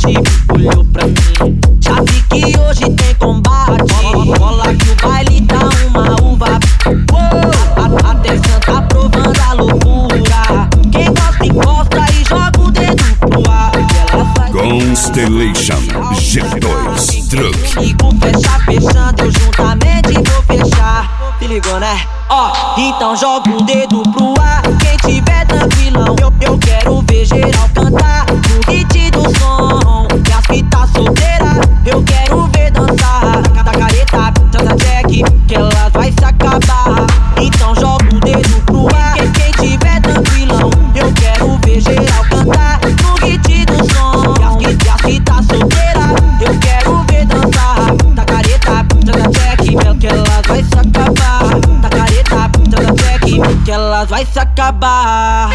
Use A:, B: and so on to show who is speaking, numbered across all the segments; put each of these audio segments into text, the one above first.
A: late, olhou pra mim. Já vi que hoje tem combate. Rola que o baile tá uma uva. Atenção, tá provando a loucura. Quem gosta encosta e joga o dedo pro ar.
B: Constellation G2 Truck.
A: Comigo fecha, fechando, eu juntamente vou fechar. Se ligou, né? Ó, então joga o dedo pro ar. Quem tiver tranquilão, eu quero ver geral cantar no hit do som. E as que tá solteira, eu quero ver dançar. Da careta, tanta jack, que elas vai se acabar. Então joga o dedo pro ar. Quem tiver tranquilão, eu quero ver geral cantar no hit do som. E as que tá solteira, eu quero ver dançar. Da careta, tanta jack, que elas vai se acabar. Da careta, tanta jack, que elas vai se acabar.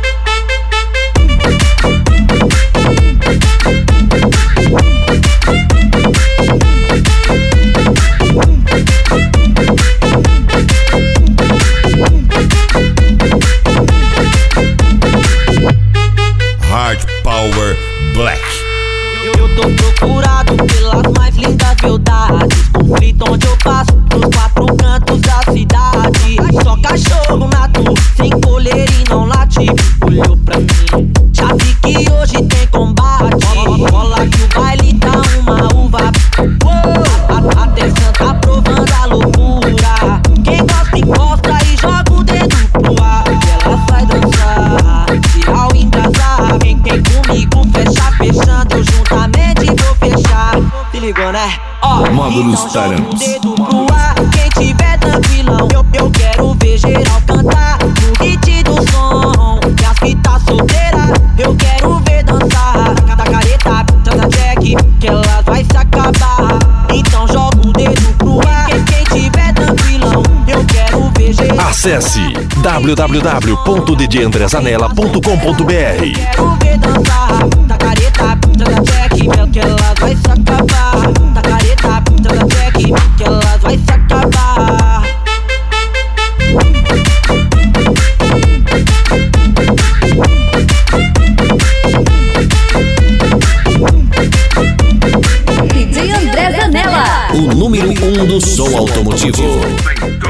B: Hard Power Black.
A: Eu tô procurado pelas mais lindas beldades. Conflito onde eu passo, nos quatro cantos da cidade. Só cachorro nato, sem coleira e não late. Olhou pra mim, já vi que hoje tem combate. Rola que o baile tá uma uva. Atenção, tá provando a loucura. Quem gosta encosta e joga o dedo pro ar. E ela vai dançar, tirar o engasar. Quem comigo fecha, fechando, eu juntamente vou fechar. Se ligou, né? Ó,
B: Módulos
A: então joga o
B: Taramps.
A: dedo pro ar. Quem tiver tranquilão, eu quero ver geral cantar no hit do som. E as que tá solteira, eu quero ver dançar. Da careta, tanta jack, que elas vai se acabar. Então joga o dedo pro ar. Quem tiver tranquilão, eu quero ver geral.
C: Acesse www.djandrezanella.com.br.
A: Quero ver dançar. Da careta, tanta jack, que elas vai se acabar. Da careta, tanta jack, que elas vai se acabar.
D: DJ André Zanella,
C: O número 1 do som automotivo.